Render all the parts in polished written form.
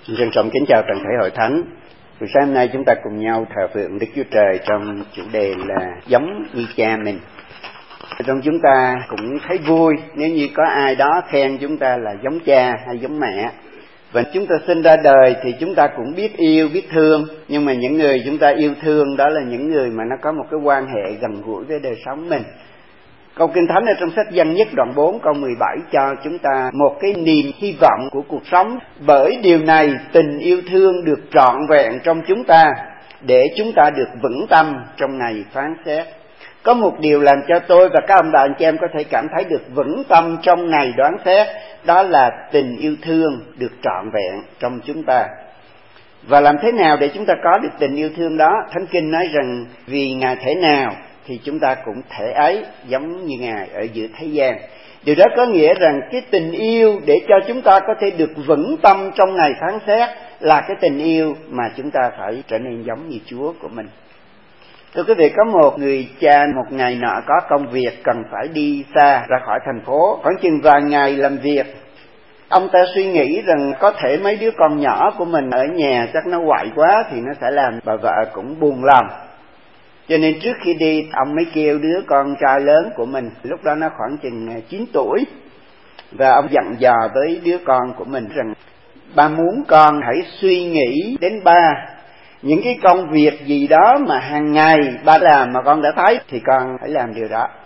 Trân trọng kính chào toàn thể hội thánh. Buổi sáng hôm nay chúng ta cùng nhau thờ phượng Đức Chúa Trời trong chủ đề là giống như cha mình. Trong chúng ta cũng thấy vui nếu như có ai đó khen chúng ta là giống cha hay giống mẹ. Và chúng ta sinh ra đời thì chúng ta cũng biết yêu, biết thương. Nhưng mà những người chúng ta yêu thương đó là những người mà nó có một cái quan hệ gần gũi với đời sống mình. Câu Kinh Thánh ở trong sách Giăng nhất đoạn 4 câu 17 cho chúng ta một cái niềm hy vọng của cuộc sống. Bởi điều này tình yêu thương được trọn vẹn trong chúng ta để chúng ta được vững tâm trong ngày phán xét. Có một điều làm cho tôi và các ông bà anh chị em có thể cảm thấy được vững tâm trong ngày đoán xét, đó là tình yêu thương được trọn vẹn trong chúng ta. Và làm thế nào để chúng ta có được tình yêu thương đó? Thánh Kinh nói rằng vì Ngài thể nào thì chúng ta cũng thể ấy giống như Ngài ở giữa thế gian. Điều đó có nghĩa rằng cái tình yêu để cho chúng ta có thể được vững tâm trong ngày phán xét là cái tình yêu mà chúng ta phải trở nên giống như Chúa của mình. Thưa quý vị, có một người cha một ngày nọ có công việc cần phải đi xa ra khỏi thành phố, khoảng chừng vài ngày làm việc. Ông ta suy nghĩ rằng có thể mấy đứa con nhỏ của mình ở nhà chắc nó quậy quá thì nó sẽ làm bà vợ cũng buồn lòng. Cho nên trước khi đi, ông mới kêu đứa con trai lớn của mình, lúc đó nó khoảng chừng 9 tuổi. Và ông dặn dò với đứa con của mình rằng, ba muốn con hãy suy nghĩ đến ba. Những cái công việc gì đó mà hàng ngày ba làm mà con đã thấy thì con hãy làm điều đó.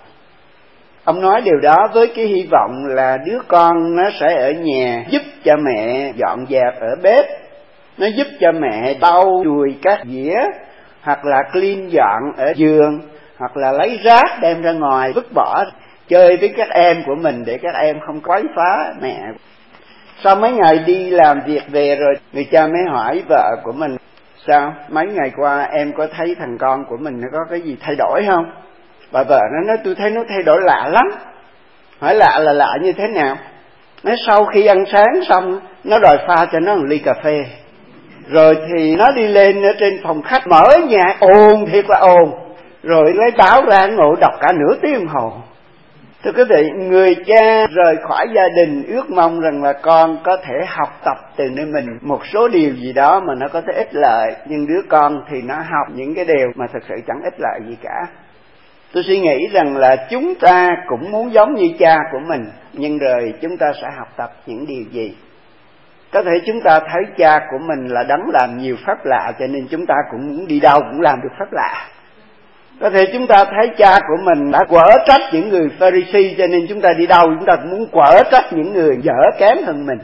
Ông nói điều đó với cái hy vọng là đứa con nó sẽ ở nhà giúp cho mẹ dọn dẹp ở bếp. Nó giúp cho mẹ lau chùi các dĩa, hoặc là clean dọn ở giường, hoặc là lấy rác đem ra ngoài vứt bỏ, chơi với các em của mình để các em không quấy phá mẹ. Sau mấy ngày đi làm việc về rồi, người cha mới hỏi vợ của mình, sao mấy ngày qua em có thấy thằng con của mình nó có cái gì thay đổi không? Bà vợ nó nói tôi thấy nó thay đổi lạ lắm. Hỏi lạ là lạ như thế nào? Nói sau khi ăn sáng xong nó đòi pha cho nó một ly cà phê. Rồi thì nó đi lên ở trên phòng khách mở nhạc ồn thiệt là ồn. Rồi lấy báo ra ngồi đọc cả nửa tiếng đồng hồ. Thưa quý vị, người cha rời khỏi gia đình ước mong rằng là con có thể học tập từ nơi mình một số điều gì đó mà nó có thể ích lợi. Nhưng đứa con thì nó học những cái điều mà thực sự chẳng ích lợi gì cả. Tôi suy nghĩ rằng là chúng ta cũng muốn giống như cha của mình, nhưng rồi chúng ta sẽ học tập những điều gì? Có thể chúng ta thấy cha của mình là đấng làm nhiều phép lạ, cho nên chúng ta cũng muốn đi đâu cũng làm được phép lạ. Có thể chúng ta thấy cha của mình đã quở trách những người Pharisee, cho nên chúng ta đi đâu chúng ta cũng muốn quở trách những người dở kém hơn mình.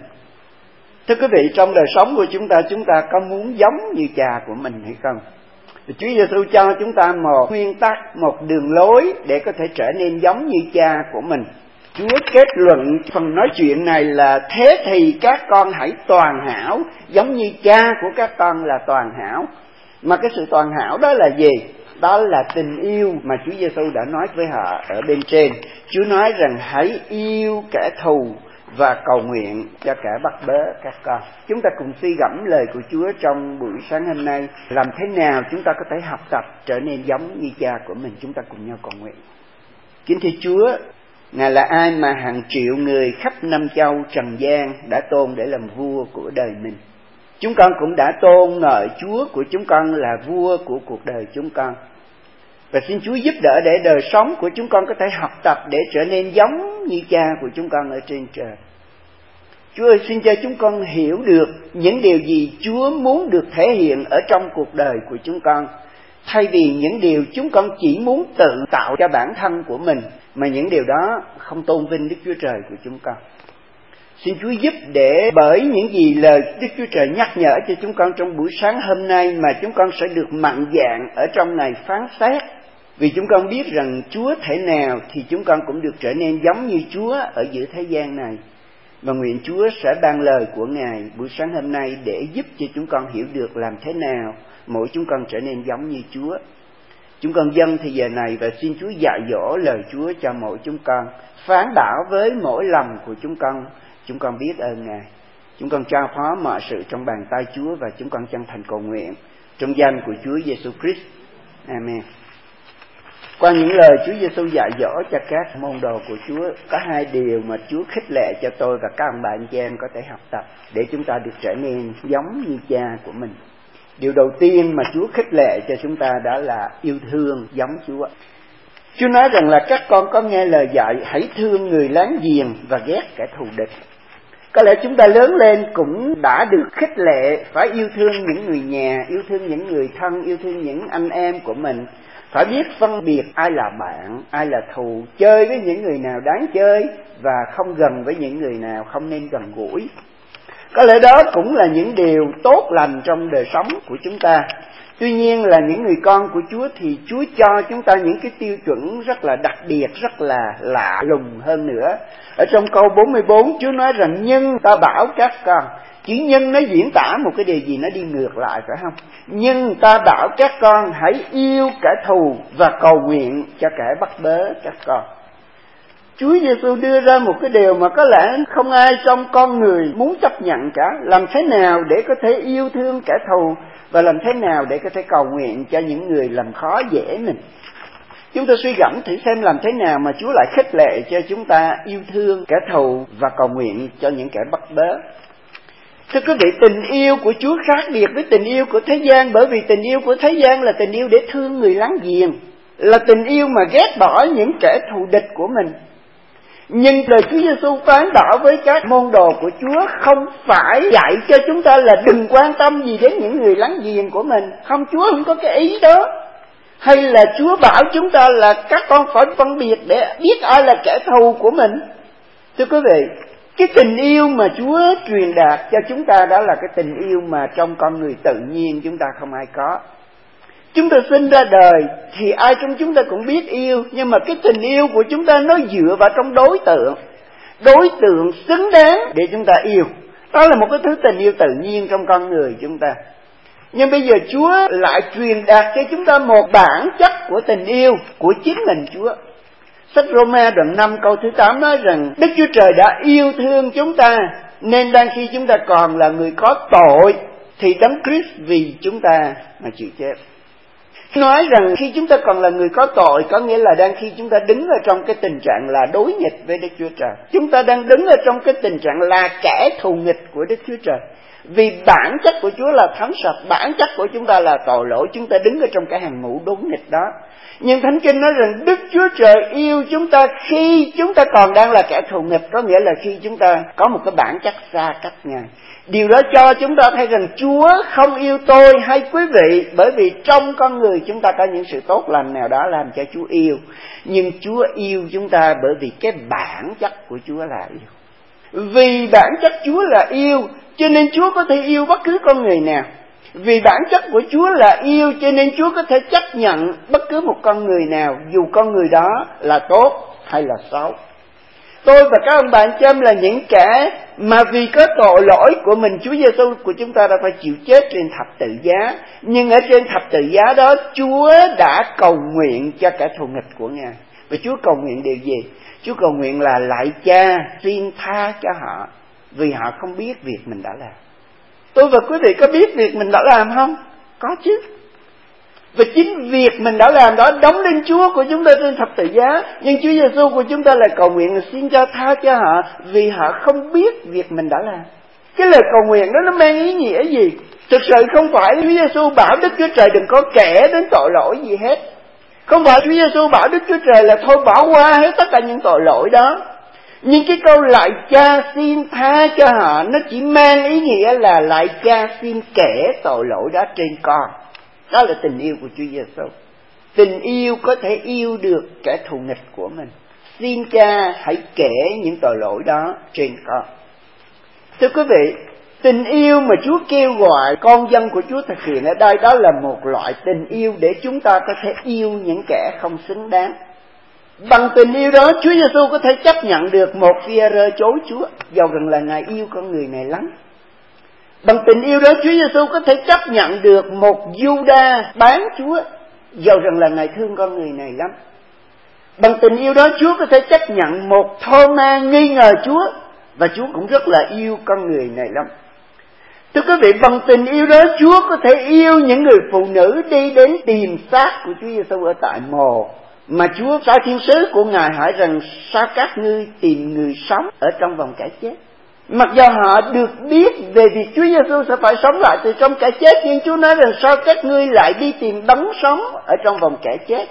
Thưa quý vị, trong đời sống của chúng ta có muốn giống như cha của mình hay không? Chúa Giêsu cho chúng ta một nguyên tắc, một đường lối để có thể trở nên giống như cha của mình. Chúa kết luận phần nói chuyện này là thế thì các con hãy toàn hảo, giống như cha của các con là toàn hảo. Mà cái sự toàn hảo đó là gì? Đó là tình yêu mà Chúa Giêsu đã nói với họ ở bên trên. Chúa nói rằng hãy yêu kẻ thù và cầu nguyện cho kẻ bắt bớ các con. Chúng ta cùng suy gẫm lời của Chúa trong buổi sáng hôm nay. Làm thế nào chúng ta có thể học tập trở nên giống như cha của mình? Chúng ta cùng nhau cầu nguyện. Kính thưa Chúa, Ngài là ai mà hàng triệu người khắp năm châu trần gian đã tôn để làm vua của đời mình. Chúng con cũng đã tôn ngợi Chúa của chúng con là vua của cuộc đời chúng con. Và xin Chúa giúp đỡ để đời sống của chúng con có thể học tập để trở nên giống như cha của chúng con ở trên trời. Chúa ơi, xin cho chúng con hiểu được những điều gì Chúa muốn được thể hiện ở trong cuộc đời của chúng con, thay vì những điều chúng con chỉ muốn tự tạo cho bản thân của mình, mà những điều đó không tôn vinh Đức Chúa Trời của chúng con. Xin Chúa giúp để bởi những gì lời Đức Chúa Trời nhắc nhở cho chúng con trong buổi sáng hôm nay mà chúng con sẽ được mạnh dạn ở trong ngày phán xét. Vì chúng con biết rằng Chúa thể nào thì chúng con cũng được trở nên giống như Chúa ở giữa thế gian này. Và nguyện Chúa sẽ ban lời của Ngài buổi sáng hôm nay để giúp cho chúng con hiểu được làm thế nào mỗi chúng con trở nên giống như Chúa. Chúng con dâng thì giờ này và xin Chúa dạy dỗ lời Chúa cho mỗi chúng con, phán bảo với mỗi lòng của chúng con biết ơn Ngài. Chúng con trao phó mọi sự trong bàn tay Chúa và chúng con chân thành cầu nguyện trong danh của Chúa Giêsu Christ. Amen. Qua những lời Chúa Giêsu dạy dỗ cho các môn đồ của Chúa, có hai điều mà Chúa khích lệ cho tôi và các ông bà anh chị em có thể học tập để chúng ta được trở nên giống như cha của mình. Điều đầu tiên mà Chúa khích lệ cho chúng ta đó là yêu thương giống Chúa. Chúa nói rằng là các con có nghe lời dạy hãy thương người láng giềng và ghét kẻ thù địch. Có lẽ chúng ta lớn lên cũng đã được khích lệ phải yêu thương những người nhà, yêu thương những người thân, yêu thương những anh em của mình. Phải biết phân biệt ai là bạn, ai là thù, chơi với những người nào đáng chơi và không gần với những người nào không nên gần gũi. Có lẽ đó cũng là những điều tốt lành trong đời sống của chúng ta. Tuy nhiên là những người con của Chúa thì Chúa cho chúng ta những cái tiêu chuẩn rất là đặc biệt, rất là lạ lùng hơn nữa. Ở trong câu 44 Chúa nói rằng nhưng ta bảo các con. Chữ nhân nó diễn tả một cái điều gì nó đi ngược lại phải không? Nhưng ta bảo các con hãy yêu kẻ thù và cầu nguyện cho kẻ bắt bớ các con. Chúa Giêsu đưa ra một cái điều mà có lẽ không ai trong con người muốn chấp nhận cả. Làm thế nào để có thể yêu thương kẻ thù và làm thế nào để có thể cầu nguyện cho những người làm khó dễ mình. Chúng ta suy gẫm thử xem làm thế nào mà Chúa lại khích lệ cho chúng ta yêu thương kẻ thù và cầu nguyện cho những kẻ bắt bớ. Thưa quý vị, tình yêu của Chúa khác biệt với tình yêu của thế gian, bởi vì tình yêu của thế gian là tình yêu để thương người láng giềng, là tình yêu mà ghét bỏ những kẻ thù địch của mình. Nhưng lời Chúa Giêsu phán bảo với các môn đồ của Chúa không phải dạy cho chúng ta là đừng quan tâm gì đến những người láng giềng của mình. Không, Chúa không có cái ý đó. Hay là Chúa bảo chúng ta là các con phải phân biệt để biết ai là kẻ thù của mình. Thưa quý vị, cái tình yêu mà Chúa truyền đạt cho chúng ta đó là cái tình yêu mà trong con người tự nhiên chúng ta không ai có. Chúng ta sinh ra đời thì ai trong chúng ta cũng biết yêu, nhưng mà cái tình yêu của chúng ta nó dựa vào trong đối tượng xứng đáng để chúng ta yêu. Đó là một cái thứ tình yêu tự nhiên trong con người chúng ta. Nhưng bây giờ Chúa lại truyền đạt cho chúng ta một bản chất của tình yêu của chính mình Chúa. Sách Roma đoạn 5 câu thứ 8 nói rằng Đức Chúa Trời đã yêu thương chúng ta, nên đang khi chúng ta còn là người có tội thì Đấng Christ vì chúng ta mà chịu chết. Nói rằng khi chúng ta còn là người có tội có nghĩa là đang khi chúng ta đứng ở trong cái tình trạng là đối nghịch với Đức Chúa Trời. Chúng ta đang đứng ở trong cái tình trạng là kẻ thù nghịch của Đức Chúa Trời. Vì bản chất của Chúa là thánh sạch, bản chất của chúng ta là tội lỗi, chúng ta đứng ở trong cái hàng ngũ đối nghịch đó. Nhưng Thánh Kinh nói rằng Đức Chúa Trời yêu chúng ta khi chúng ta còn đang là kẻ thù nghịch, có nghĩa là khi chúng ta có một cái bản chất xa cách Ngài. Điều đó cho chúng ta thấy rằng Chúa không yêu tôi hay quý vị bởi vì trong con người chúng ta có những sự tốt lành nào đó làm cho Chúa yêu. Nhưng Chúa yêu chúng ta bởi vì cái bản chất của Chúa là yêu. Vì bản chất Chúa là yêu cho nên Chúa có thể yêu bất cứ con người nào. Vì bản chất của Chúa là yêu cho nên Chúa có thể chấp nhận bất cứ một con người nào, dù con người đó là tốt hay là xấu. Tôi và các ông bà anh chị em là những kẻ mà vì có tội lỗi của mình, Chúa Giêsu của chúng ta đã phải chịu chết trên thập tự giá. Nhưng ở trên thập tự giá đó, Chúa đã cầu nguyện cho kẻ thù nghịch của Ngài. Và Chúa cầu nguyện điều gì? Chúa cầu nguyện là lạy Cha xin tha cho họ, vì họ không biết việc mình đã làm. Tôi và quý vị có biết việc mình đã làm không? Có chứ. Và chính việc mình đã làm đó đóng lên Chúa của chúng ta trên thập tự giá. Nhưng Chúa Giêsu của chúng ta lại cầu nguyện là xin Cha tha cho họ vì họ không biết việc mình đã làm. Cái lời cầu nguyện đó nó mang ý nghĩa gì? Thực sự không phải Chúa Giêsu bảo Đức Chúa Trời đừng có kể đến tội lỗi gì hết. Không phải Chúa Giêsu bảo Đức Chúa Trời là thôi bỏ qua hết tất cả những tội lỗi đó. Nhưng cái câu lạy Cha xin tha cho họ nó chỉ mang ý nghĩa là lạy Cha xin kể tội lỗi đó trên con. Đó là tình yêu của Chúa Giêsu. Tình yêu có thể yêu được kẻ thù nghịch của mình. Xin Cha hãy kể những tội lỗi đó trên con. Thưa quý vị, tình yêu mà Chúa kêu gọi con dân của Chúa thực hiện ở đây đó là một loại tình yêu để chúng ta có thể yêu những kẻ không xứng đáng. Bằng tình yêu đó Chúa Giêsu có thể chấp nhận được một Phi-e-rơ chối Chúa, dầu rằng là Ngài yêu con người này lắm. Bằng tình yêu đó Chúa Giêsu có thể chấp nhận được một Giu-đa bán Chúa, dầu rằng là Ngài thương con người này lắm. Bằng tình yêu đó Chúa có thể chấp nhận một Thô-ma nghi ngờ Chúa, và Chúa cũng rất là yêu con người này lắm. Thưa quý vị, bằng tình yêu đó Chúa có thể yêu những người phụ nữ đi đến tìm xác của Chúa Giêsu ở tại mồ, Mà Chúa sai thiên sứ của Ngài hỏi rằng sao các ngươi tìm người sống ở trong vòng kẻ chết? Mặc dù họ được biết về việc Chúa Giêsu sẽ phải sống lại từ trong kẻ chết, nhưng Chúa nói rằng sao các ngươi lại đi tìm đấng sống ở trong vòng kẻ chết?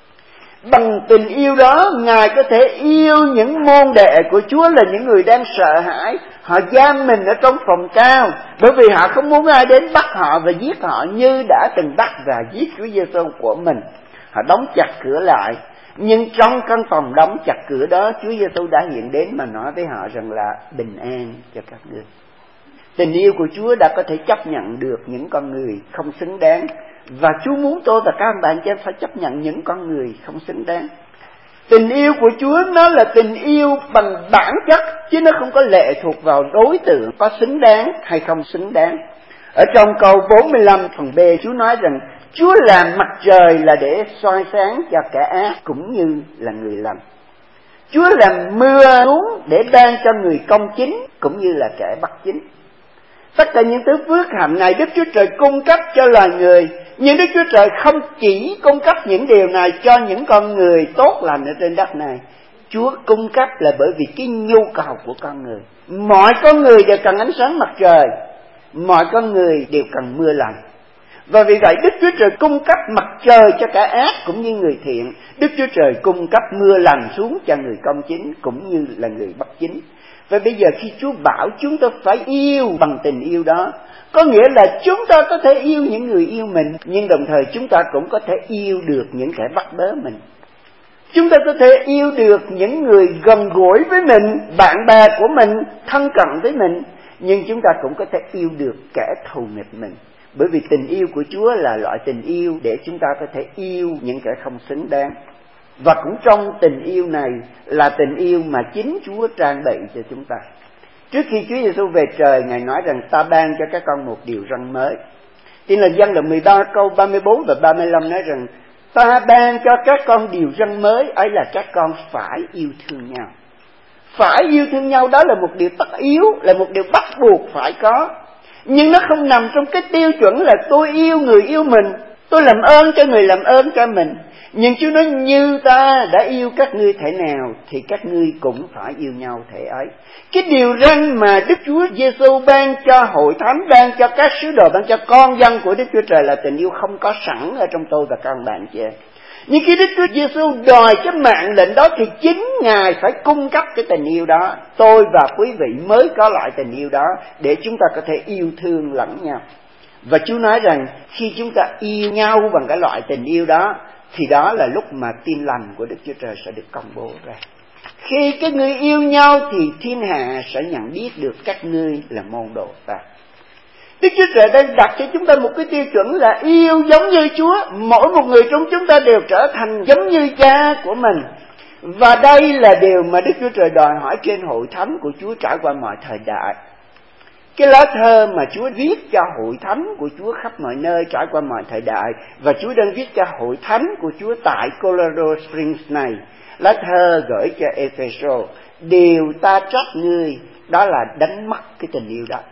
Bằng tình yêu đó, Ngài có thể yêu những môn đệ của Chúa là những người đang sợ hãi. Họ giam mình ở trong phòng cao, bởi vì họ không muốn ai đến bắt họ và giết họ như đã từng bắt và giết Chúa Giêsu của mình. Họ đóng chặt cửa lại, nhưng trong căn phòng đóng chặt cửa đó, Chúa Giêsu đã hiện đến mà nói với họ rằng là bình an cho các ngươi. Tình yêu của Chúa đã có thể chấp nhận được những con người không xứng đáng, và Chúa muốn tôi và các bạn cho phải chấp nhận những con người không xứng đáng. Tình yêu của Chúa nó là tình yêu bằng bản chất, chứ nó không có lệ thuộc vào đối tượng có xứng đáng hay không xứng đáng. Ở trong câu 45 phần B, Chúa nói rằng Chúa làm mặt trời là để soi sáng cho kẻ ác cũng như là người lành. Chúa làm mưa xuống để ban cho người công chính cũng như là kẻ bất chính. Tất cả những thứ phước hạnh này Đức Chúa Trời cung cấp cho loài người, nhưng Đức Chúa Trời không chỉ cung cấp những điều này cho những con người tốt lành ở trên đất này. Chúa cung cấp là bởi vì cái nhu cầu của con người. Mọi con người đều cần ánh sáng mặt trời, mọi con người đều cần mưa lành. Và vì vậy Đức Chúa Trời cung cấp mặt trời cho cả ác cũng như người thiện. Đức Chúa Trời cung cấp mưa lành xuống cho người công chính cũng như là người bất chính. Và bây giờ khi Chúa bảo chúng ta phải yêu bằng tình yêu đó, có nghĩa là chúng ta có thể yêu những người yêu mình, nhưng đồng thời chúng ta cũng có thể yêu được những kẻ bắt bớ mình. Chúng ta có thể yêu được những người gần gũi với mình, bạn bè của mình, thân cận với mình, nhưng chúng ta cũng có thể yêu được kẻ thù nghịch mình. Bởi vì tình yêu của Chúa là loại tình yêu để chúng ta có thể yêu những kẻ không xứng đáng. Và cũng trong tình yêu này là tình yêu mà chính Chúa trang bị cho chúng ta. Trước khi Chúa Giêsu về trời, Ngài nói rằng ta ban cho các con một điều răn mới. Tin Lành Giăng đoạn 13 câu 34 và 35 nói rằng ta ban cho các con điều răn mới, ấy là các con phải yêu thương nhau. Phải yêu thương nhau đó là một điều tất yếu, là một điều bắt buộc phải có. Nhưng nó không nằm trong cái tiêu chuẩn là tôi yêu người yêu mình, tôi làm ơn cho người làm ơn cho mình. Nhưng Chúa nói như ta đã yêu các ngươi thể nào thì các ngươi cũng phải yêu nhau thể ấy. Cái điều răn mà Đức Chúa Giêsu ban cho hội thánh, ban cho các sứ đồ, ban cho con dân của Đức Chúa Trời là tình yêu không có sẵn ở trong tôi và các bạn chị em. Nhưng khi Đức Chúa Giêsu đòi cái mạng lệnh đó thì chính Ngài phải cung cấp cái tình yêu đó. Tôi và quý vị mới có lại tình yêu đó để chúng ta có thể yêu thương lẫn nhau. Và Chúa nói rằng khi chúng ta yêu nhau bằng cái loại tình yêu đó thì đó là lúc mà tin lành của Đức Chúa Trời sẽ được công bố ra. Khi các ngươi yêu nhau thì thiên hạ sẽ nhận biết được các ngươi là môn đồ ta. Đức Chúa Trời đang đặt cho chúng ta một cái tiêu chuẩn là yêu giống như Chúa. Mỗi một người trong chúng ta đều trở thành giống như Cha của mình. Và đây là điều mà Đức Chúa Trời đòi hỏi trên hội thánh của Chúa trải qua mọi thời đại. Cái lá thơ mà Chúa viết cho hội thánh của Chúa khắp mọi nơi trải qua mọi thời đại, và Chúa đang viết cho hội thánh của Chúa tại Colorado Springs này, lá thơ gửi cho Ephesos: điều ta trách ngươi đó là đánh mất cái tình yêu đó.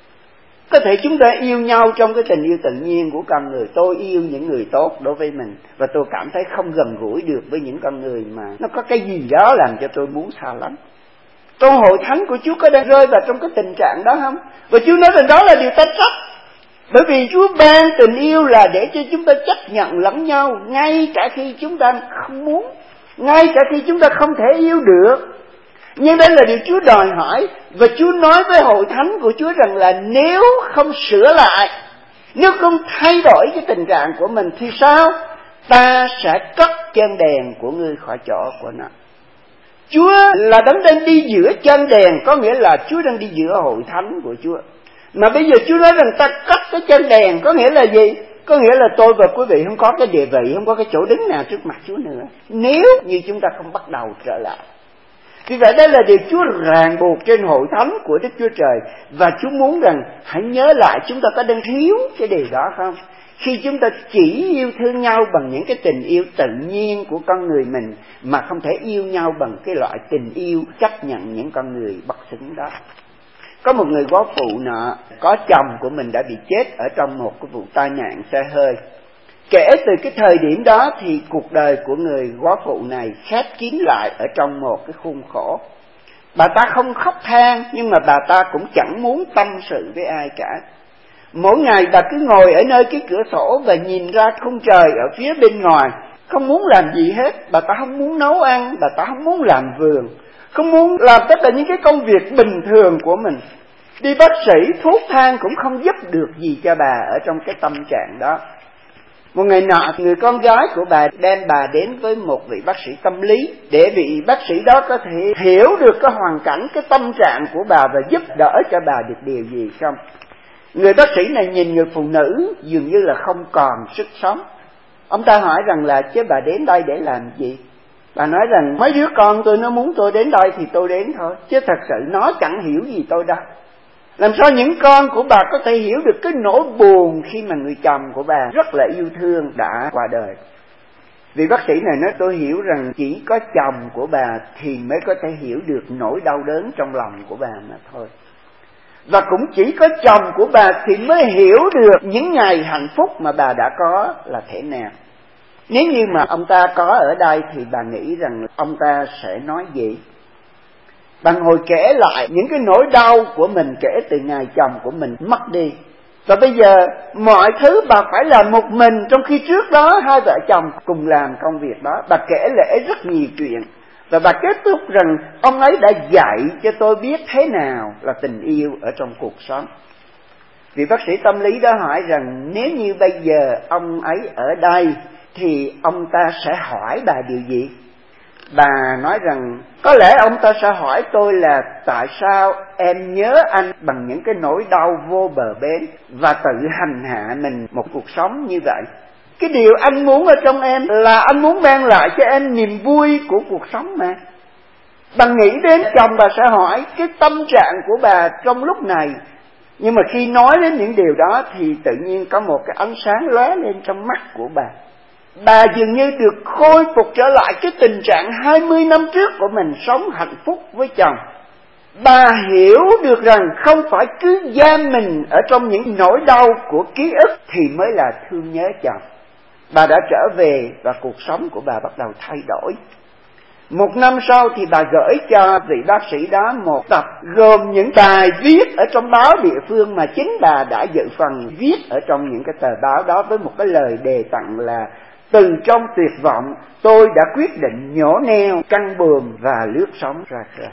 Có thể chúng ta yêu nhau trong cái tình yêu tự nhiên của con người. Tôi yêu những người tốt đối với mình, và tôi cảm thấy không gần gũi được với những con người mà nó có cái gì đó làm cho tôi muốn xa lánh. Trong hội thánh của Chúa có đang rơi vào trong cái tình trạng đó không? Và Chúa nói rằng đó là điều ta trách. Bởi vì Chúa ban tình yêu là để cho chúng ta chấp nhận lẫn nhau, ngay cả khi chúng ta không muốn, ngay cả khi chúng ta không thể yêu được. Nhưng đây là điều Chúa đòi hỏi. Và Chúa nói với hội thánh của Chúa rằng là nếu không sửa lại, nếu không thay đổi cái tình trạng của mình thì sao? Ta sẽ cất chân đèn của ngươi khỏi chỗ của nó. Chúa là đấng đang đi giữa chân đèn, có nghĩa là Chúa đang đi giữa hội thánh của Chúa. Mà bây giờ Chúa nói rằng ta cất cái chân đèn, có nghĩa là gì? Có nghĩa là tôi và quý vị không có cái địa vị, không có cái chỗ đứng nào trước mặt Chúa nữa, nếu như chúng ta không bắt đầu trở lại. Vì vậy đây là điều Chúa ràng buộc trên hội thánh của Đức Chúa Trời. Và Chúa muốn rằng hãy nhớ lại chúng ta có đang thiếu cái điều đó không? Khi chúng ta chỉ yêu thương nhau bằng những cái tình yêu tự nhiên của con người mình, mà không thể yêu nhau bằng cái loại tình yêu chấp nhận những con người bất xứng đó. Có một người góa phụ nọ, có chồng của mình đã bị chết ở trong một cái vụ tai nạn xe hơi. Kể từ cái thời điểm đó thì cuộc đời của người góa phụ này khép kín lại ở trong một cái khuôn khổ. Bà ta không khóc than, nhưng mà bà ta cũng chẳng muốn tâm sự với ai cả. Mỗi ngày bà cứ ngồi ở nơi cái cửa sổ và nhìn ra khung trời ở phía bên ngoài, không muốn làm gì hết. Bà ta không muốn nấu ăn, bà ta không muốn làm vườn, không muốn làm tất cả những cái công việc bình thường của mình. Đi bác sĩ, thuốc thang cũng không giúp được gì cho bà ở trong cái tâm trạng đó. Một ngày nọ, người con gái của bà đem bà đến với một vị bác sĩ tâm lý, để vị bác sĩ đó có thể hiểu được cái hoàn cảnh, cái tâm trạng của bà và giúp đỡ cho bà được điều gì không. Người bác sĩ này nhìn người phụ nữ dường như là không còn sức sống. Ông ta hỏi rằng là chứ bà đến đây để làm gì? Bà nói rằng mấy đứa con tôi nó muốn tôi đến đây thì tôi đến thôi, chứ thật sự nó chẳng hiểu gì tôi đâu. Làm sao những con của bà có thể hiểu được cái nỗi buồn khi mà người chồng của bà rất là yêu thương đã qua đời? Vì bác sĩ này nói tôi hiểu rằng chỉ có chồng của bà thì mới có thể hiểu được nỗi đau đớn trong lòng của bà mà thôi. Và cũng chỉ có chồng của bà thì mới hiểu được những ngày hạnh phúc mà bà đã có là thế nào. Nếu như mà ông ta có ở đây thì bà nghĩ rằng ông ta sẽ nói gì? Bà ngồi kể lại những cái nỗi đau của mình kể từ ngày chồng của mình mất đi. Và bây giờ mọi thứ bà phải làm một mình, trong khi trước đó hai vợ chồng cùng làm công việc đó. Bà kể lể rất nhiều chuyện. Và bà kết thúc rằng ông ấy đã dạy cho tôi biết thế nào là tình yêu ở trong cuộc sống. Vị bác sĩ tâm lý đó hỏi rằng nếu như bây giờ ông ấy ở đây thì ông ta sẽ hỏi bà điều gì? Bà nói rằng có lẽ ông ta sẽ hỏi tôi là tại sao em nhớ anh bằng những cái nỗi đau vô bờ bến và tự hành hạ mình một cuộc sống như vậy. Cái điều anh muốn ở trong em là anh muốn mang lại cho em niềm vui của cuộc sống mà. Bà nghĩ đến chồng bà sẽ hỏi cái tâm trạng của bà trong lúc này. Nhưng mà khi nói đến những điều đó thì tự nhiên có một cái ánh sáng lóe lên trong mắt của bà. Bà dường như được khôi phục trở lại cái tình trạng 20 năm trước của mình sống hạnh phúc với chồng. Bà hiểu được rằng không phải cứ giam mình ở trong những nỗi đau của ký ức thì mới là thương nhớ chồng. Bà đã trở về và cuộc sống của bà bắt đầu thay đổi. Một năm sau thì bà gửi cho vị bác sĩ đó một tập gồm những bài viết ở trong báo địa phương mà chính bà đã dự phần viết ở trong những cái tờ báo đó, với một cái lời đề tặng là từ trong tuyệt vọng tôi đã quyết định nhổ neo căn buồm và lướt sóng ra khơi.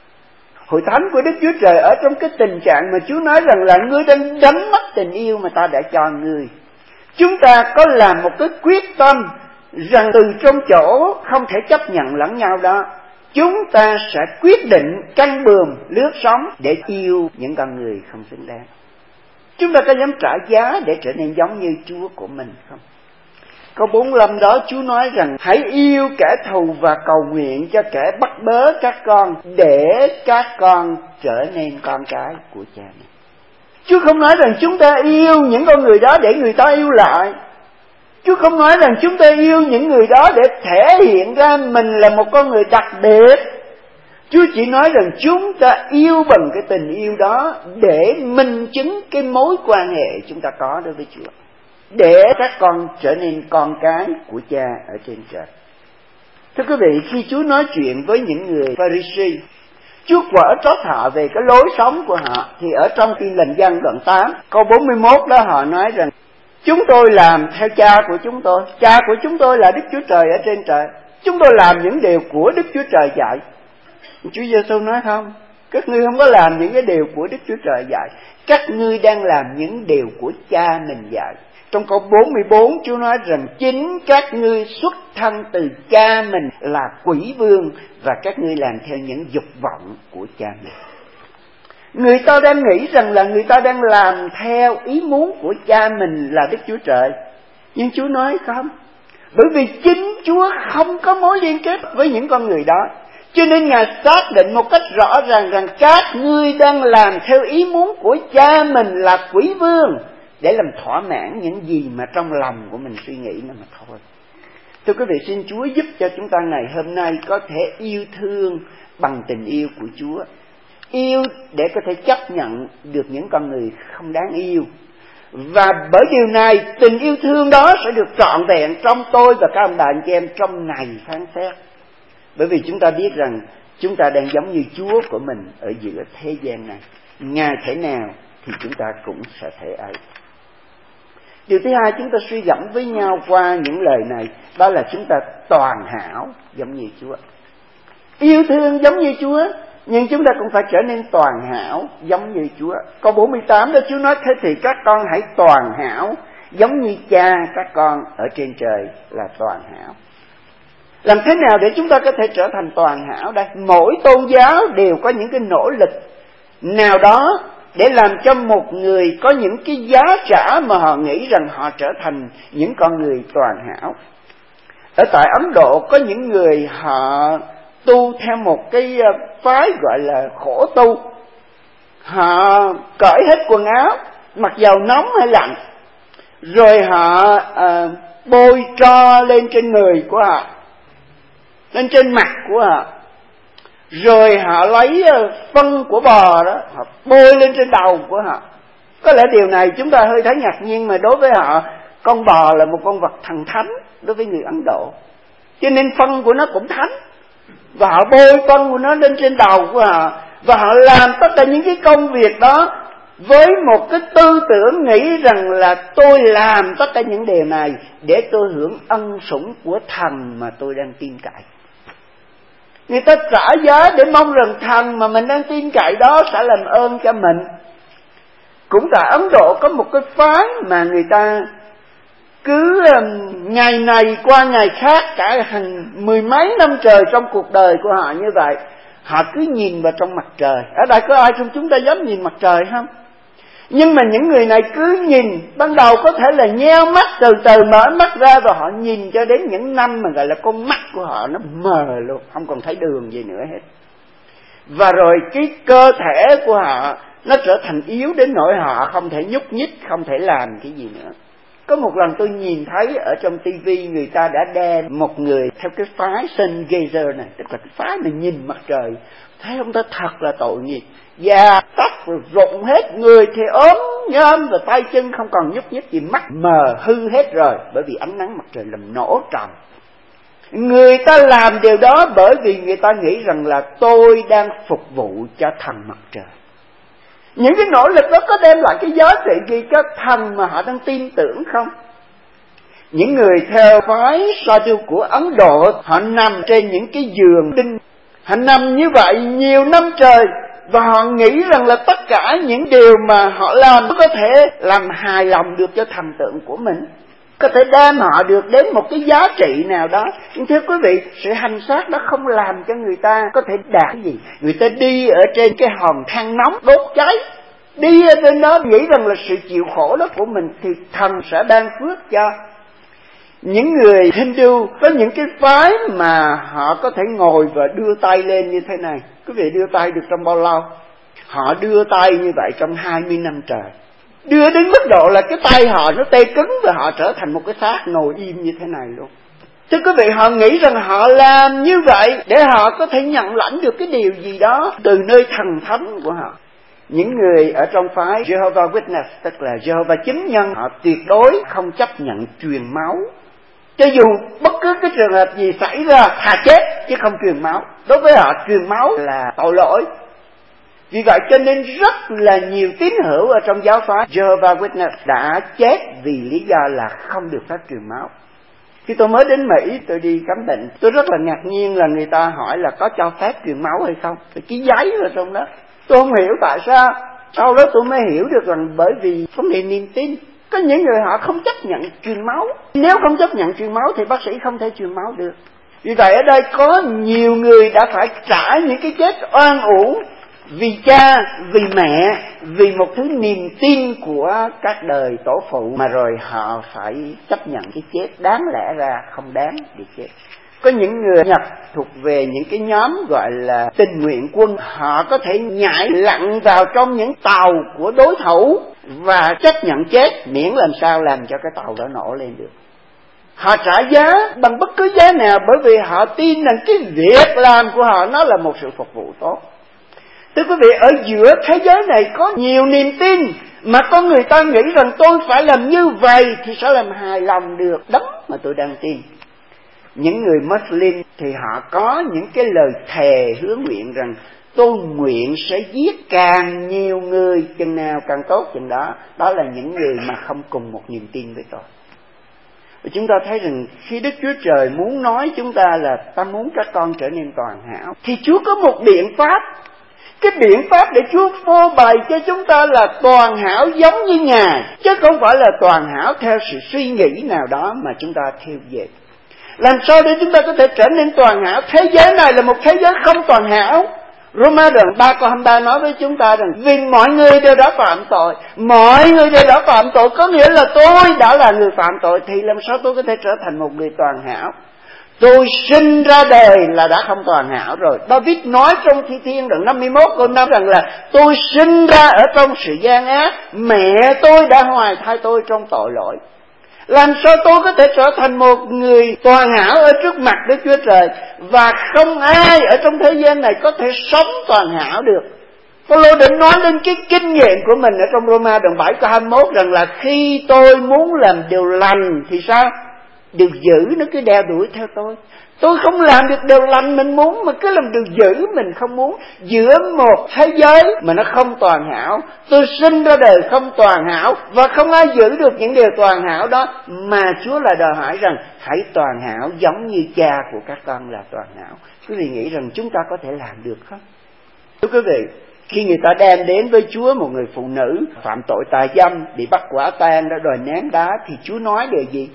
Hội thánh của Đức Chúa Trời ở trong cái tình trạng mà Chúa nói rằng là ngươi đang đánh mất tình yêu mà ta đã cho ngươi. Chúng ta có làm một cái quyết tâm rằng từ trong chỗ không thể chấp nhận lẫn nhau đó, chúng ta sẽ quyết định căn buồm lướt sóng để yêu những con người không xứng đáng. Chúng ta có dám trả giá để trở nên giống như Chúa của mình không? Câu 45 đó Chúa nói rằng hãy yêu kẻ thù và cầu nguyện cho kẻ bắt bớ các con, để các con trở nên con cái của cha mình. Chúa không nói rằng chúng ta yêu những con người đó để người ta yêu lại. Chúa không nói rằng chúng ta yêu những người đó để thể hiện ra mình là một con người đặc biệt. Chúa chỉ nói rằng chúng ta yêu bằng cái tình yêu đó để minh chứng cái mối quan hệ chúng ta có đối với Chúa, để các con trở nên con cái của cha ở trên trời. Thưa quý vị, khi Chúa nói chuyện với những người Pha-ri-si, Chúa quở trót họ về cái lối sống của họ. Thì ở trong Tin Lành Giăng đoạn 8 câu 41 đó họ nói rằng chúng tôi làm theo cha của chúng tôi. Cha của chúng tôi là Đức Chúa Trời ở trên trời. Chúng tôi làm những điều của Đức Chúa Trời dạy. Chúa Giê-xu nói không, các ngươi không có làm những cái điều của Đức Chúa Trời dạy, các ngươi đang làm những điều của cha mình dạy. Trong câu 44 Chúa nói rằng chính các ngươi xuất thân từ cha mình là quỷ vương, và các ngươi làm theo những dục vọng của cha mình. Người ta đang nghĩ rằng là người ta đang làm theo ý muốn của cha mình là Đức Chúa Trời. Nhưng Chúa nói không, bởi vì chính Chúa không có mối liên kết với những con người đó, cho nên Ngài xác định một cách rõ ràng rằng các ngươi đang làm theo ý muốn của cha mình là quỷ vương, để làm thỏa mãn những gì mà trong lòng của mình suy nghĩ mà thôi. Thưa quý vị, xin Chúa giúp cho chúng ta ngày hôm nay có thể yêu thương bằng tình yêu của Chúa. Yêu để có thể chấp nhận được những con người không đáng yêu. Và bởi điều này, tình yêu thương đó sẽ được trọn vẹn trong tôi và các ông bà anh chị em trong ngày phán xét. Bởi vì chúng ta biết rằng chúng ta đang giống như Chúa của mình ở giữa thế gian này. Ngài thể nào thì chúng ta cũng sẽ thể ấy. Điều thứ hai chúng ta suy gẫm với nhau qua những lời này, đó là chúng ta toàn hảo giống như Chúa. Yêu thương giống như Chúa, nhưng chúng ta cũng phải trở nên toàn hảo giống như Chúa. Câu 48 đó Chúa nói: thế thì các con hãy toàn hảo giống như Cha các con ở trên trời là toàn hảo. Làm thế nào để chúng ta có thể trở thành toàn hảo đây? Mỗi tôn giáo đều có những cái nỗ lực nào đó để làm cho một người có những cái giá trả mà họ nghĩ rằng họ trở thành những con người toàn hảo. Ở tại Ấn Độ có những người họ tu theo một cái phái gọi là khổ tu. Họ cởi hết quần áo, mặc dầu nóng hay lạnh, rồi họ bôi tro lên trên người của họ, lên trên mặt của họ, rồi họ lấy phân của bò đó, họ bôi lên trên đầu của họ. Có lẽ điều này chúng ta hơi thấy ngạc nhiên, mà đối với họ, con bò là một con vật thần thánh đối với người Ấn Độ, cho nên phân của nó cũng thánh. Và họ bôi phân của nó lên trên đầu của họ, và họ làm tất cả những cái công việc đó với một cái tư tưởng nghĩ rằng là tôi làm tất cả những điều này để tôi hưởng ân sủng của thần mà tôi đang tin cậy. Người ta trả giá để mong rằng thần mà mình đang tin cậy đó sẽ làm ơn cho mình. Cũng tại Ấn Độ có một cái phái mà người ta cứ ngày này qua ngày khác, cả hàng mười mấy năm trời trong cuộc đời của họ như vậy. Họ cứ nhìn vào trong mặt trời. Ở đây có ai trong chúng ta dám nhìn mặt trời không? Nhưng mà những người này cứ nhìn, ban đầu có thể là nheo mắt, từ từ mở mắt ra, rồi họ nhìn cho đến những năm mà gọi là con mắt của họ nó mờ luôn, không còn thấy đường gì nữa hết. Và rồi cái cơ thể của họ nó trở thành yếu đến nỗi họ không thể nhúc nhích, không thể làm cái gì nữa. Có một lần tôi nhìn thấy ở trong tivi người ta đã đem một người theo cái phái Stargazer này, tức là cái phái mà nhìn mặt trời. Thấy ông ta thật là tội nghiệp, da tóc rồi rụng hết, người thì ốm nhom, rồi tay chân không còn nhúc nhích gì, mắt mờ hư hết rồi, bởi vì ánh nắng mặt trời làm nổ tròn. Người ta làm điều đó bởi vì người ta nghĩ rằng là tôi đang phục vụ cho thần mặt trời. Những cái nỗ lực đó có đem lại cái giá trị gì cho thần mà họ đang tin tưởng không? Những người theo phái Sadhu của Ấn Độ, họ nằm trên những cái giường đinh, họ nằm như vậy nhiều năm trời, và họ nghĩ rằng là tất cả những điều mà họ làm có thể làm hài lòng được cho thần tượng của mình, có thể đem họ được đến một cái giá trị nào đó. Nhưng thưa quý vị, sự hành xác đó không làm cho người ta có thể đạt cái gì. Người ta đi ở trên cái hòn than nóng đốt cháy, đi ở trên đó nghĩ rằng là sự chịu khổ đó của mình thì thần sẽ ban phước cho. Những người Hindu có những cái phái mà họ có thể ngồi và đưa tay lên như thế này. Quý vị đưa tay được trong bao lâu? Họ đưa tay như vậy trong 20 năm trời. Đưa đến mức độ là cái tay họ nó tê cứng và họ trở thành một cái xác ngồi im như thế này luôn. Thưa quý vị, họ nghĩ rằng họ làm như vậy để họ có thể nhận lãnh được cái điều gì đó từ nơi thần thánh của họ. Những người ở trong phái Jehovah Witness, tức là Jehovah chứng nhân, họ tuyệt đối không chấp nhận truyền máu. Cho dù bất cứ cái trường hợp gì xảy ra, thà chết chứ không truyền máu. Đối với họ, truyền máu là tội lỗi. Vì vậy cho nên rất là nhiều tín hữu ở trong giáo phái Jehovah Witness đã chết vì lý do là không được phép truyền máu. Khi tôi mới đến Mỹ, tôi đi khám bệnh, tôi rất là ngạc nhiên là người ta hỏi là có cho phép truyền máu hay không. Thì ký giấy ở trong đó. Tôi không hiểu tại sao. Sau đó tôi mới hiểu được rằng bởi vì vấn đề niềm tin. Có những người họ không chấp nhận truyền máu. Nếu không chấp nhận truyền máu thì bác sĩ không thể truyền máu được. Vì vậy ở đây có nhiều người đã phải trả những cái chết oan uổng vì cha, vì mẹ, vì một thứ niềm tin của các đời tổ phụ, mà rồi họ phải chấp nhận cái chết đáng lẽ ra không đáng để chết. Có những người Nhật thuộc về những cái nhóm gọi là tình nguyện quân, họ có thể nhảy lặn vào trong những tàu của đối thủ và chấp nhận chết miễn làm sao làm cho cái tàu đó nổ lên được. Họ trả giá bằng bất cứ giá nào bởi vì họ tin rằng cái việc làm của họ nó là một sự phục vụ tốt. Thưa quý vị, ở giữa thế giới này có nhiều niềm tin Mà có người ta nghĩ rằng tôi phải làm như vậy thì sẽ làm hài lòng được. Đó mà tôi đang tin. Những người Muslim thì họ có những cái lời thề hứa nguyện rằng tôi nguyện sẽ giết càng nhiều người, chừng nào càng tốt chừng đó. Đó là những người mà không cùng một niềm tin với tôi. Và chúng ta thấy rằng khi Đức Chúa Trời muốn nói chúng ta là ta muốn các con trở nên toàn hảo, thì Chúa có một biện pháp. Cái biện pháp để Chúa phô bày cho chúng ta là toàn hảo giống như Ngài, chứ không phải là toàn hảo theo sự suy nghĩ nào đó mà chúng ta theo về. Làm sao để chúng ta có thể trở nên toàn hảo? Thế giới này là một thế giới không toàn hảo. Roma đoạn 3 câu 23 nói với chúng ta rằng vì mọi người đều đã phạm tội. Mọi người đều đã phạm tội có nghĩa là tôi đã là người phạm tội, thì làm sao tôi có thể trở thành một người toàn hảo? Tôi sinh ra đời là đã không toàn hảo rồi. David nói trong Thi Thiên đoạn 51 câu 5 rằng là tôi sinh ra ở trong sự gian ác, mẹ tôi đã hoài thai tôi trong tội lỗi. Làm sao tôi có thể trở thành một người toàn hảo ở trước mặt Đức Chúa Trời? Và không ai ở trong thế gian này có thể sống toàn hảo được. Phaolô định nói lên cái kinh nghiệm của mình ở trong Roma đoạn 7 câu 21 rằng là khi tôi muốn làm điều lành thì sao? Điều dữ nó cứ đeo đuổi theo tôi. Tôi không làm được điều lành mình muốn mà cứ làm điều dữ mình không muốn. Giữa một thế giới mà nó không toàn hảo, tôi sinh ra đời không toàn hảo và không ai giữ được những điều toàn hảo đó, mà Chúa lại đòi hỏi rằng hãy toàn hảo giống như cha của các con là toàn hảo. Quý vị nghĩ rằng chúng ta có thể làm được không? Thưa quý vị, khi người ta đem đến với Chúa một người phụ nữ phạm tội tà dâm, bị bắt quả tang, đã đòi ném đá, thì Chúa nói điều gì?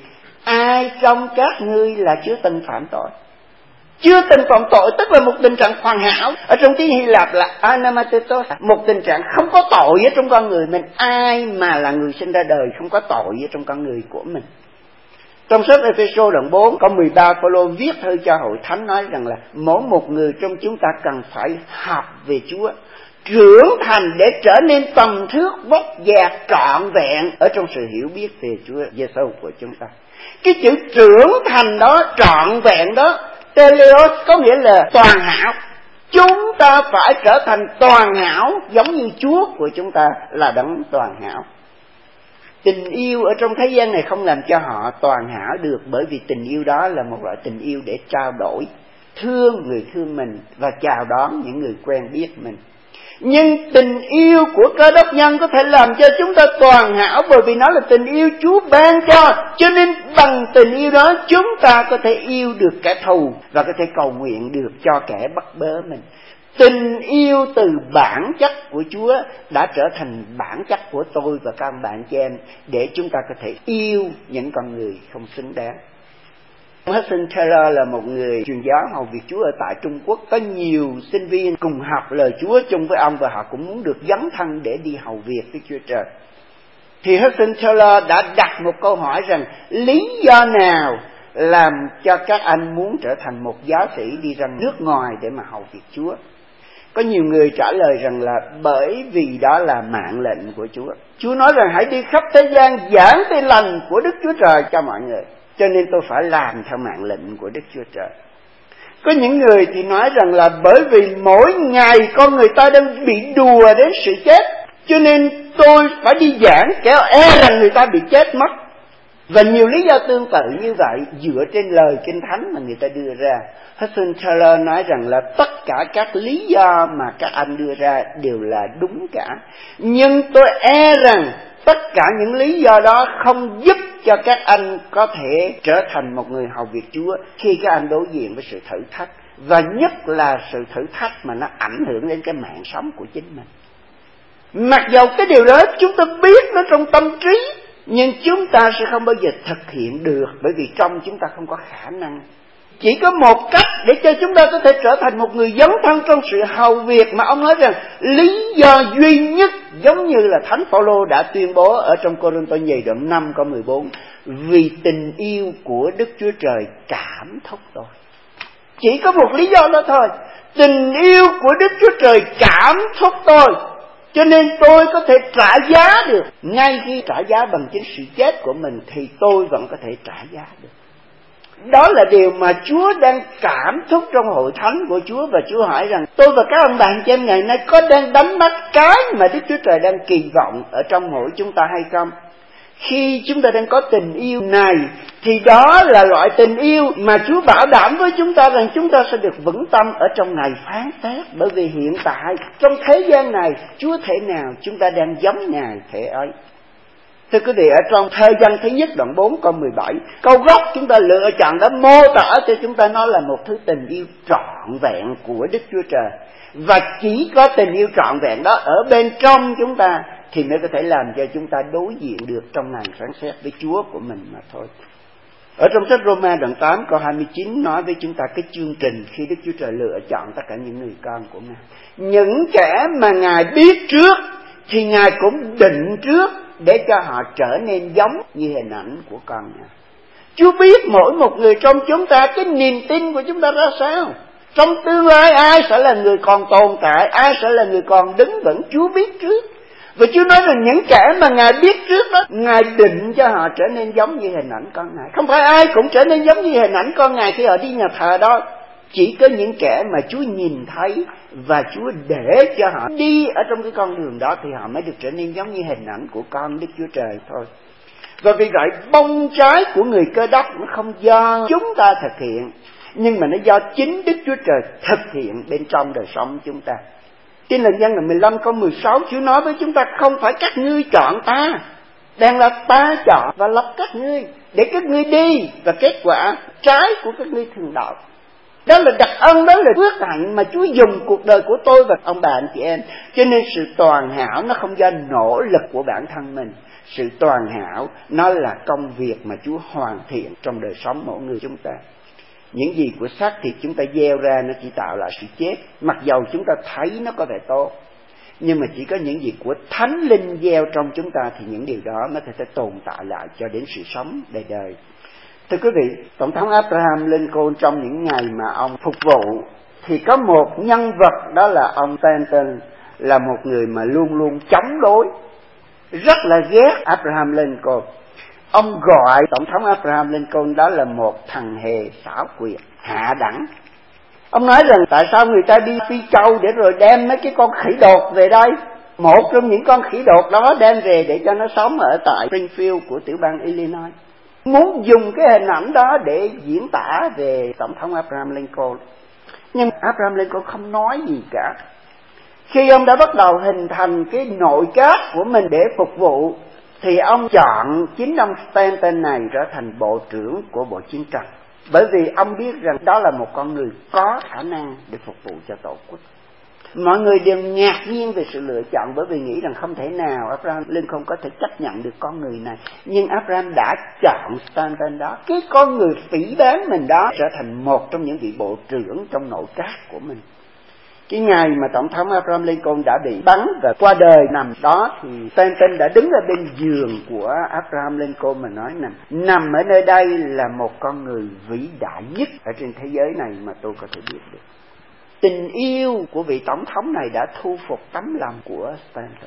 Ai trong các ngươi là chưa từng phạm tội? Chưa từng phạm tội tức là một tình trạng hoàn hảo. Ở trong tiếng Hy Lạp là anamatetos, một tình trạng không có tội ở trong con người mình. Ai mà là người sinh ra đời không có tội ở trong con người của mình. Trong sách Ê-phê-sô đoạn 4 câu 13, Phaolô viết thư cho hội thánh nói rằng là mỗi một người trong chúng ta cần phải học về Chúa, trưởng thành để trở nên tầm thước vóc dạc trọn vẹn ở trong sự hiểu biết về Chúa Giê-xu của chúng ta. Cái chữ trưởng thành đó, trọn vẹn đó, teleos có nghĩa là toàn hảo. Chúng ta phải trở thành toàn hảo giống như Chúa của chúng ta là đấng toàn hảo. Tình yêu ở trong thế gian này không làm cho họ toàn hảo được, bởi vì tình yêu đó là một loại tình yêu để trao đổi, thương người thương mình và chào đón những người quen biết mình. Nhưng tình yêu của Cơ Đốc nhân có thể làm cho chúng ta toàn hảo, bởi vì nó là tình yêu Chúa ban cho nên bằng tình yêu đó chúng ta có thể yêu được kẻ thù và có thể cầu nguyện được cho kẻ bắt bớ mình. Tình yêu từ bản chất của Chúa đã trở thành bản chất của tôi và các bạn chị em, để chúng ta có thể yêu những con người không xứng đáng. Hudson Taylor là một người truyền giáo hầu việc Chúa ở tại Trung Quốc. Có nhiều sinh viên cùng học lời Chúa chung với ông và họ cũng muốn được dấn thân để đi hầu việc với Chúa Trời. Thì Hudson Taylor đã đặt một câu hỏi rằng lý do nào làm cho các anh muốn trở thành một giáo sĩ đi ra nước ngoài để mà hầu việc Chúa? Có nhiều người trả lời rằng là bởi vì đó là mạng lệnh của Chúa. Chúa nói rằng hãy đi khắp thế gian giảng tin lành của Đức Chúa Trời cho mọi người, cho nên tôi phải làm theo mạng lệnh của Đức Chúa Trời. Có những người thì nói rằng là bởi vì mỗi ngày con người ta đang bị đùa đến sự chết, cho nên tôi phải đi giảng kéo rằng người ta bị chết mất. Và nhiều lý do tương tự như vậy dựa trên lời Kinh Thánh mà người ta đưa ra. Hudson Taylor nói rằng là tất cả các lý do mà các anh đưa ra đều là đúng cả. Nhưng tôi rằng tất cả những lý do đó không giúp cho các anh có thể trở thành một người hầu việc Chúa khi các anh đối diện với sự thử thách. Và nhất là sự thử thách mà nó ảnh hưởng đến cái mạng sống của chính mình. Mặc dầu cái điều đó chúng ta biết nó trong tâm trí, nhưng chúng ta sẽ không bao giờ thực hiện được, bởi vì trong chúng ta không có khả năng. Chỉ có một cách để cho chúng ta có thể trở thành một người dấn thân trong sự hầu việc mà ông nói rằng lý do duy nhất, giống như là Thánh Phaolô đã tuyên bố ở trong Cô-rinh-tô nhì đoạn 5 câu 14, vì tình yêu của Đức Chúa Trời cảm thúc tôi. Chỉ có một lý do đó thôi, tình yêu của Đức Chúa Trời cảm thúc tôi, cho nên tôi có thể trả giá được. Ngay khi trả giá bằng chính sự chết của mình thì tôi vẫn có thể trả giá được. Đó là điều mà Chúa đang cảm thúc trong hội thánh của Chúa. Và Chúa hỏi rằng tôi và các ông bạn chị em ngày nay có đang đánh mất cái mà Đức Chúa Trời đang kỳ vọng ở trong mỗi chúng ta hay không? Khi chúng ta đang có tình yêu này thì đó là loại tình yêu mà Chúa bảo đảm với chúng ta rằng chúng ta sẽ được vững tâm ở trong ngày phán xét. Bởi vì hiện tại trong thế gian này, Chúa thể nào chúng ta đang giống Ngài thể ấy. Thưa quý vị, ở trong Thơ Dân thứ nhất đoạn 4 câu 17, câu gốc chúng ta lựa chọn đã mô tả cho chúng ta nó là một thứ tình yêu trọn vẹn của Đức Chúa Trời. Và chỉ có tình yêu trọn vẹn đó ở bên trong chúng ta thì mới có thể làm cho chúng ta đối diện được trong ngày phán xét với Chúa của mình mà thôi. Ở trong sách Roma đoạn 8 câu 29 nói với chúng ta cái chương trình khi Đức Chúa Trời lựa chọn tất cả những người con của Ngài. Những kẻ mà Ngài biết trước thì Ngài cũng định trước để cho họ trở nên giống như hình ảnh của con Ngài. Chúa biết mỗi một người trong chúng ta cái niềm tin của chúng ta ra sao. Trong tương lai ai sẽ là người còn tồn tại, ai sẽ là người còn đứng vững, Chúa biết trước. Và Chúa nói rằng những kẻ mà Ngài biết trước đó, Ngài định cho họ trở nên giống như hình ảnh con Ngài. Không phải ai cũng trở nên giống như hình ảnh con Ngài khi họ đi nhà thờ đó. Chỉ có những kẻ mà Chúa nhìn thấy và Chúa để cho họ đi ở trong cái con đường đó thì họ mới được trở nên giống như hình ảnh của con Đức Chúa Trời thôi. Và vì vậy bông trái của người Cơ Đốc nó không do chúng ta thực hiện, nhưng mà nó do chính Đức Chúa Trời thực hiện bên trong đời sống chúng ta. Tin Lành Dân là 15 câu 16 Chúa nói với chúng ta không phải các ngươi chọn ta, đang là ta chọn và lập các ngươi để các ngươi đi, và kết quả trái của các ngươi thường đậu. Đó là đặc ân, đó là phước hạnh mà Chúa dùng cuộc đời của tôi và ông bà anh chị em. Cho nên sự toàn hảo nó không do nỗ lực của bản thân mình. Sự toàn hảo nó là công việc mà Chúa hoàn thiện trong đời sống mỗi người chúng ta. Những gì của xác thịt chúng ta gieo ra nó chỉ tạo lại sự chết. Mặc dầu chúng ta thấy nó có vẻ tốt, nhưng mà chỉ có những gì của Thánh Linh gieo trong chúng ta thì những điều đó nó sẽ tồn tại lại cho đến sự sống đời đời. Thưa quý vị, Tổng thống Abraham Lincoln trong những ngày mà ông phục vụ thì có một nhân vật, đó là ông Stanton, là một người mà luôn luôn chống đối, rất là ghét Abraham Lincoln. Ông gọi Tổng thống Abraham Lincoln đó là một thằng hề xảo quyệt, hạ đẳng. Ông nói rằng tại sao người ta đi Phi Châu để rồi đem mấy cái con khỉ đột về đây. Một trong những con khỉ đột đó đem về để cho nó sống ở tại Springfield của tiểu bang Illinois. Muốn dùng cái hình ảnh đó để diễn tả về Tổng thống Abraham Lincoln. Nhưng Abraham Lincoln không nói gì cả. Khi ông đã bắt đầu hình thành cái nội các của mình để phục vụ, thì ông chọn chính ông Stanton này trở thành bộ trưởng của Bộ Chiến tranh. Bởi vì ông biết rằng đó là một con người có khả năng để phục vụ cho Tổ quốc. Mọi người đều ngạc nhiên về sự lựa chọn, bởi vì nghĩ rằng không thể nào Abraham Lincoln có thể chấp nhận được con người này. Nhưng Abraham đã chọn Stanton đó, cái con người phỉ báng mình đó, trở thành một trong những vị bộ trưởng trong nội các của mình. Cái ngày mà Tổng thống Abraham Lincoln đã bị bắn và qua đời nằm đó, thì Stanton đã đứng ở bên giường của Abraham Lincoln mà nói nằm ở nơi đây là một con người vĩ đại nhất ở trên thế giới này mà tôi có thể biết được. Tình yêu của vị tổng thống này đã thu phục tấm lòng của Stanton.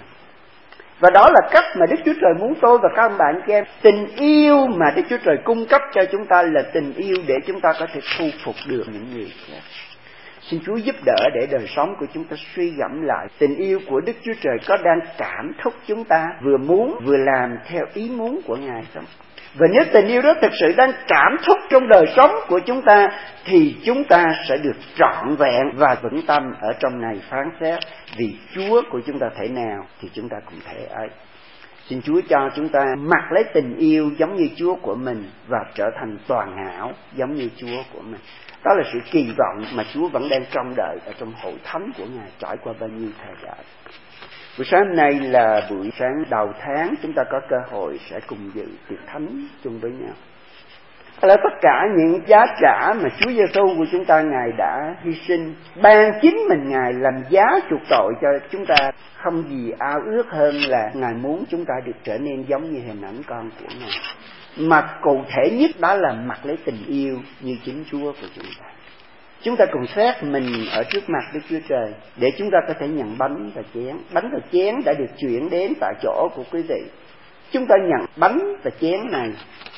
Và đó là cách mà Đức Chúa Trời muốn tôi và các ông bạn chị em. Tình yêu mà Đức Chúa Trời cung cấp cho chúng ta là tình yêu để chúng ta có thể thu phục được những người khác. Xin Chúa giúp đỡ để đời sống của chúng ta suy gẫm lại tình yêu của Đức Chúa Trời có đang cảm thúc chúng ta vừa muốn vừa làm theo ý muốn của Ngài không? Và nếu tình yêu đó thực sự đang cảm thúc trong đời sống của chúng ta thì chúng ta sẽ được trọn vẹn và vững tâm ở trong ngày phán xét. Vì Chúa của chúng ta thể nào thì chúng ta cũng thể ấy. Xin Chúa cho chúng ta mặc lấy tình yêu giống như Chúa của mình và trở thành toàn hảo giống như Chúa của mình. Đó là sự kỳ vọng mà Chúa vẫn đang trông đợi ở trong hội thánh của Ngài trải qua bao nhiêu thời đại. Buổi sáng hôm nay là buổi sáng đầu tháng, chúng ta có cơ hội sẽ cùng dự tiệc thánh chung với nhau. Đó là tất cả những giá trả mà Chúa Giêsu của chúng ta Ngài đã hy sinh, ban chính mình Ngài làm giá chuộc tội cho chúng ta. Không gì ao ước hơn là Ngài muốn chúng ta được trở nên giống như hình ảnh con của Ngài. Mà cụ thể nhất đó là mặc lấy tình yêu như chính Chúa của chúng ta. Chúng ta cùng xét mình ở trước mặt Đức Chúa Trời để chúng ta có thể nhận bánh và chén. Bánh và chén đã được chuyển đến tại chỗ của quý vị. Chúng ta nhận bánh và chén này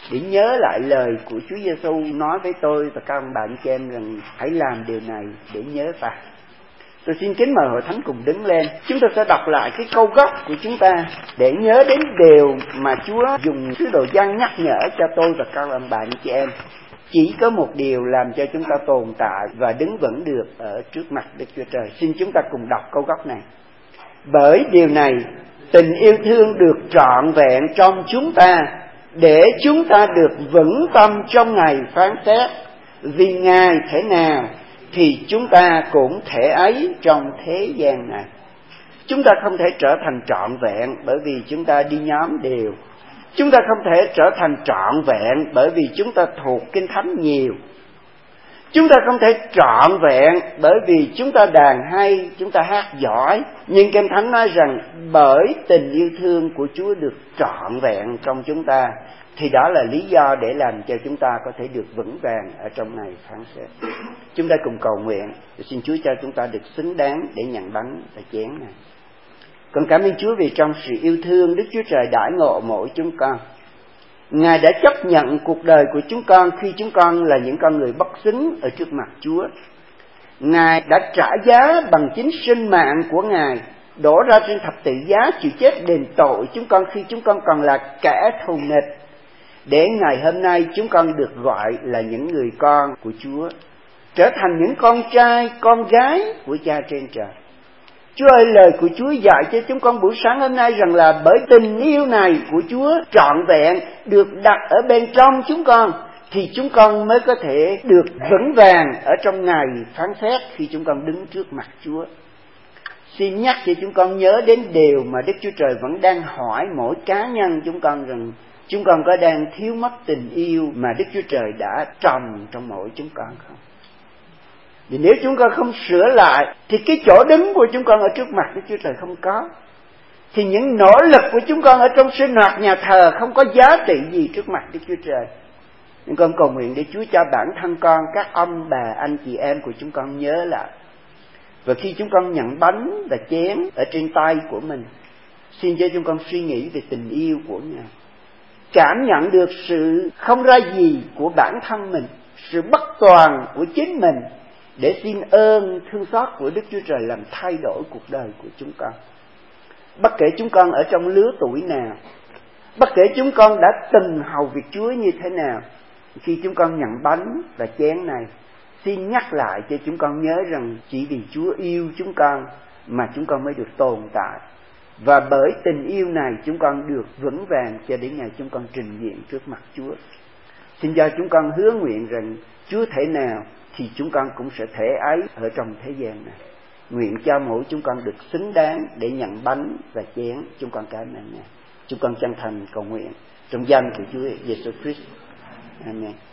để nhớ lại lời của Chúa Giêsu nói với tôi và các ông bạn chị em rằng hãy làm điều này để nhớ ta. Tôi xin kính mời hội thánh cùng đứng lên. Chúng ta sẽ đọc lại cái câu gốc của chúng ta để nhớ đến điều mà Chúa dùng sứ đồ Giăng nhắc nhở cho tôi và các ông bạn chị em. Chỉ có một điều làm cho chúng ta tồn tại và đứng vững được ở trước mặt Đức Chúa Trời. Xin chúng ta cùng đọc câu gốc này. Bởi điều này, tình yêu thương được trọn vẹn trong chúng ta, để chúng ta được vững tâm trong ngày phán xét. Vì Ngài thế nào thì chúng ta cũng thể ấy trong thế gian này. Chúng ta không thể trở thành trọn vẹn bởi vì chúng ta đi nhóm đều. Chúng ta không thể trở thành trọn vẹn bởi vì chúng ta thuộc Kinh Thánh nhiều. Chúng ta không thể trọn vẹn bởi vì chúng ta đàn hay, chúng ta hát giỏi. Nhưng Kinh Thánh nói rằng bởi tình yêu thương của Chúa được trọn vẹn trong chúng ta, thì đó là lý do để làm cho chúng ta có thể được vững vàng ở trong ngày phán xét. Chúng ta cùng cầu nguyện để xin Chúa cho chúng ta được xứng đáng để nhận bánh và chén này. Con cảm ơn Chúa vì trong sự yêu thương Đức Chúa Trời đãi ngộ mỗi chúng con. Ngài đã chấp nhận cuộc đời của chúng con khi chúng con là những con người bất xứng ở trước mặt Chúa. Ngài đã trả giá bằng chính sinh mạng của Ngài, đổ ra trên thập tự giá chịu chết đền tội chúng con khi chúng con còn là kẻ thù nghịch, để ngày hôm nay chúng con được gọi là những người con của Chúa, trở thành những con trai, con gái của Cha trên trời. Chúa ơi, lời của Chúa dạy cho chúng con buổi sáng hôm nay rằng là bởi tình yêu này của Chúa trọn vẹn được đặt ở bên trong chúng con, thì chúng con mới có thể được vững vàng ở trong ngày phán xét khi chúng con đứng trước mặt Chúa. Xin nhắc cho chúng con nhớ đến điều mà Đức Chúa Trời vẫn đang hỏi mỗi cá nhân chúng con rằng chúng con có đang thiếu mất tình yêu mà Đức Chúa Trời đã trồng trong mỗi chúng con không? Vì nếu chúng con không sửa lại thì cái chỗ đứng của chúng con ở trước mặt Đức Chúa Trời không có. Thì những nỗ lực của chúng con ở trong sinh hoạt nhà thờ không có giá trị gì trước mặt Đức Chúa Trời. Nhưng con cầu nguyện để Chúa cho bản thân con, các ông bà, anh chị em của chúng con nhớ lại. Và khi chúng con nhận bánh và chén ở trên tay của mình, xin cho chúng con suy nghĩ về tình yêu của Ngài, cảm nhận được sự không ra gì của bản thân mình, sự bất toàn của chính mình, để xin ơn thương xót của Đức Chúa Trời làm thay đổi cuộc đời của chúng con. Bất kể chúng con ở trong lứa tuổi nào, bất kể chúng con đã từng hầu việc Chúa như thế nào, khi chúng con nhận bánh và chén này, xin nhắc lại cho chúng con nhớ rằng chỉ vì Chúa yêu chúng con mà chúng con mới được tồn tại. Và bởi tình yêu này chúng con được vững vàng cho đến ngày chúng con trình diện trước mặt Chúa. Xin cho chúng con hứa nguyện rằng Chúa thể nào thì chúng con cũng sẽ thể ấy ở trong thế gian này. Nguyện cho mỗi chúng con được xứng đáng để nhận bánh và chén. Chúng con cảm ơn Ngài. Chúng con chân thành cầu nguyện trong danh của Chúa Giêsu Christ. Amen.